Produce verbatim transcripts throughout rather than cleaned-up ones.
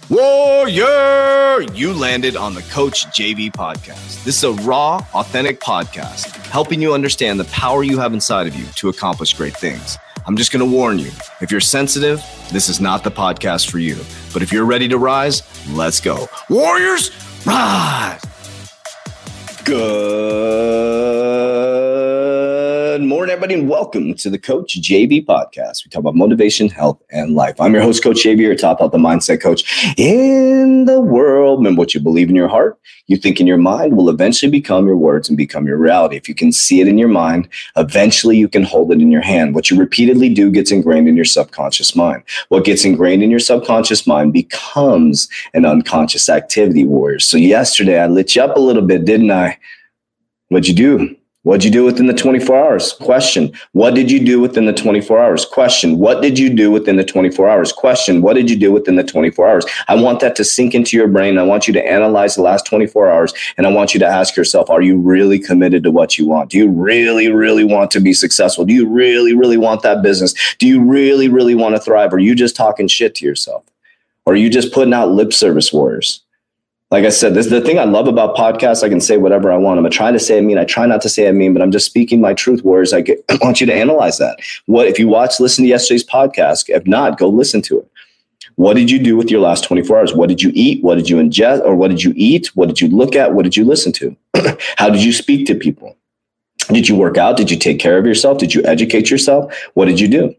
Warrior! You landed on the Coach J V podcast. This is a raw, authentic podcast helping you understand the power you have inside of you to accomplish great things. I'm just going to warn you, if you're sensitive, this is not the podcast for you. But if you're ready to rise, let's go. Warriors, rise! Good morning, everybody, and welcome to the Coach J V podcast. We talk about motivation, health, and life. I'm your host, Coach J V, your top health and mindset coach in the world. Remember, what you believe in your heart, you think in your mind, will eventually become your words and become your reality. If you can see it in your mind, eventually you can hold it in your hand. What you repeatedly do gets ingrained in your subconscious mind. What gets ingrained in your subconscious mind becomes an unconscious activity, warriors. So yesterday I lit you up a little bit, didn't I? What'd you do? What'd you do within the twenty-four hours? Question. What did you do within the twenty-four hours? Question. What did you do within the twenty-four hours? Question. What did you do within the twenty-four hours? I want that to sink into your brain. I want you to analyze the last twenty-four hours. And I want you to ask yourself, are you really committed to what you want? Do you really, really want to be successful? Do you really, really want that business? Do you really, really want to thrive? Or are you just talking shit to yourself? Or are you just putting out lip service, warriors? Like I said, this is the thing I love about podcasts. I can say whatever I want. I'm going to try to say I mean. I try not to say I mean, but I'm just speaking my truth, warriors. I, get, I want you to analyze that. What if you watch, listen to yesterday's podcast? If not, go listen to it. What did you do with your last twenty-four hours? What did you eat? What did you ingest? Or what did you eat? What did you look at? What did you listen to? How did you speak to people? Did you work out? Did you take care of yourself? Did you educate yourself? What did you do?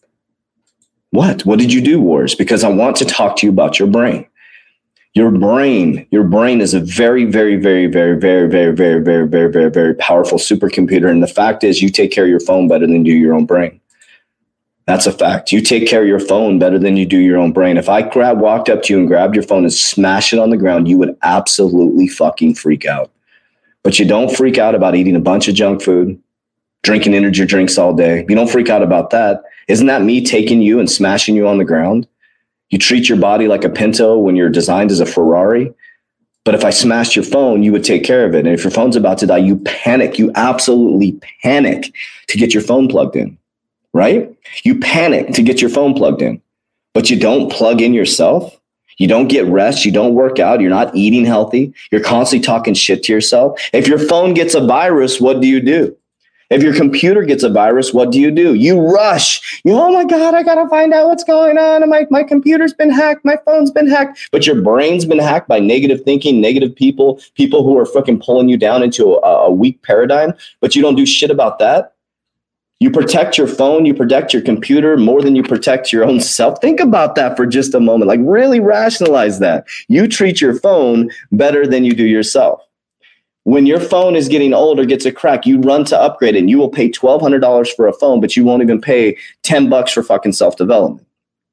What? What did you do, warriors? Because I want to talk to you about your brain. Your brain, your brain is a very, very, very, very, very, very, very, very, very, very, very powerful supercomputer. And the fact is, you take care of your phone better than you do your own brain. That's a fact. You take care of your phone better than you do your own brain. If I grab, walked up to you and grabbed your phone and smashed it on the ground, you would absolutely fucking freak out. But you don't freak out about eating a bunch of junk food, drinking energy drinks all day. You don't freak out about that. Isn't that me taking you and smashing you on the ground? You treat your body like a Pinto when you're designed as a Ferrari. But if I smashed your phone, you would take care of it. And if your phone's about to die, you panic. You absolutely panic to get your phone plugged in, right? You panic to get your phone plugged in, but you don't plug in yourself. You don't get rest. You don't work out. You're not eating healthy. You're constantly talking shit to yourself. If your phone gets a virus, what do you do? If your computer gets a virus, what do you do? You rush. You, oh my God, I got to find out what's going on. And my, my computer's been hacked. My phone's been hacked. But your brain's been hacked by negative thinking, negative people, people who are fucking pulling you down into a, a weak paradigm. But you don't do shit about that. You protect your phone. You protect your computer more than you protect your own self. Think about that for just a moment. Like, really rationalize that. You treat your phone better than you do yourself. When your phone is getting old or gets a crack, you run to upgrade it and you will pay twelve hundred dollars for a phone, but you won't even pay ten bucks for fucking self-development.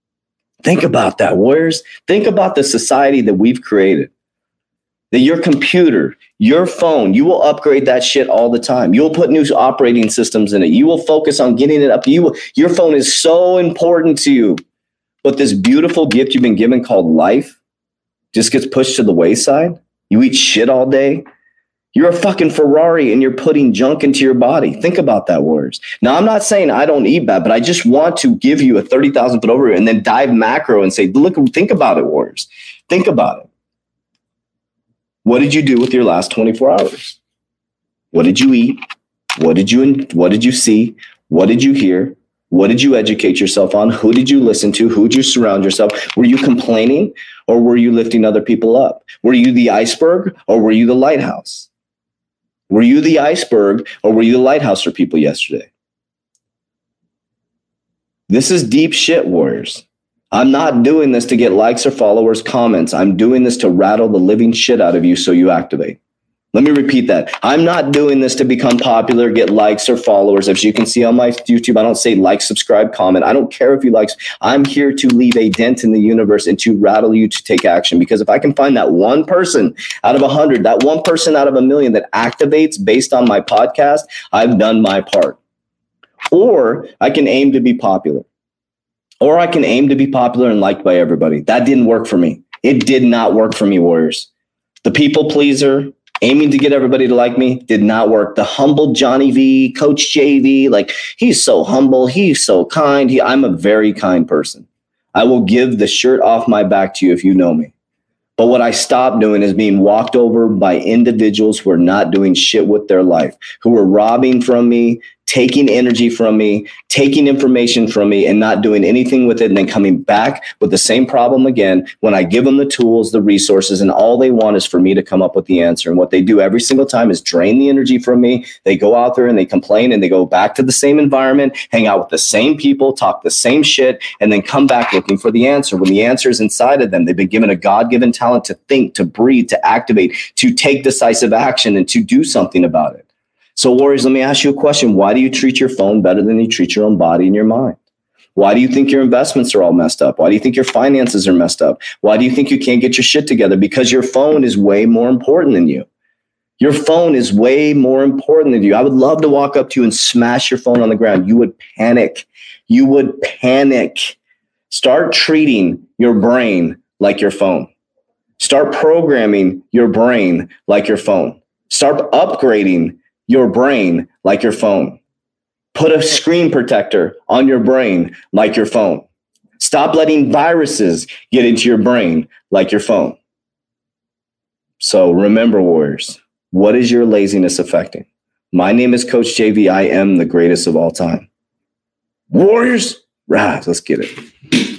Think about that, warriors. Think about the society that we've created. That your computer, your phone, you will upgrade that shit all the time. You will put new operating systems in it. You will focus on getting it up. You will, your phone is so important to you. But this beautiful gift you've been given called life just gets pushed to the wayside. You eat shit all day. You're a fucking Ferrari and you're putting junk into your body. Think about that, warriors. Now, I'm not saying I don't eat bad, but I just want to give you a thirty thousand foot overview and then dive macro and say, look, think about it, warriors. Think about it. What did you do with your last twenty-four hours? What did you eat? What did you, what did you see? What did you hear? What did you educate yourself on? Who did you listen to? Who did you surround yourself? Were you complaining or were you lifting other people up? Were you the iceberg or were you the lighthouse? Were you the iceberg or were you the lighthouse for people yesterday? This is deep shit, warriors. I'm not doing this to get likes or followers, comments. I'm doing this to rattle the living shit out of you so you activate. Let me repeat that. I'm not doing this to become popular, get likes or followers. As you can see on my YouTube, I don't say like, subscribe, comment. I don't care if you like. I'm here to leave a dent in the universe and to rattle you to take action. Because if I can find that one person out of a hundred, that one person out of a million that activates based on my podcast, I've done my part. Or I can aim to be popular. Or I can aim to be popular and liked by everybody. That didn't work for me. It did not work for me, warriors. The people pleaser, aiming to get everybody to like me, did not work. The humble Johnny V, Coach J V, like he's so humble, he's so kind. He, I'm a very kind person. I will give the shirt off my back to you if you know me. But what I stopped doing is being walked over by individuals who are not doing shit with their life, who are robbing from me, taking energy from me, taking information from me, and not doing anything with it, and then coming back with the same problem again when I give them the tools, the resources, and all they want is for me to come up with the answer. And what they do every single time is drain the energy from me. They go out there and they complain and they go back to the same environment, hang out with the same people, talk the same shit, and then come back looking for the answer. When the answer is inside of them, they've been given a God-given talent to think, to breathe, to activate, to take decisive action, and to do something about it. So warriors, let me ask you a question. Why do you treat your phone better than you treat your own body and your mind? Why do you think your investments are all messed up? Why do you think your finances are messed up? Why do you think you can't get your shit together? Because your phone is way more important than you. Your phone is way more important than you. I would love to walk up to you and smash your phone on the ground. You would panic. You would panic. Start treating your brain like your phone. Start programming your brain like your phone. Start upgrading your brain like your phone. Put a screen protector on your brain like your phone. Stop letting viruses get into your brain like your phone. So remember, warriors, what is your laziness affecting? My name is Coach J V. I am the greatest of all time. Warriors, rise. Let's get it.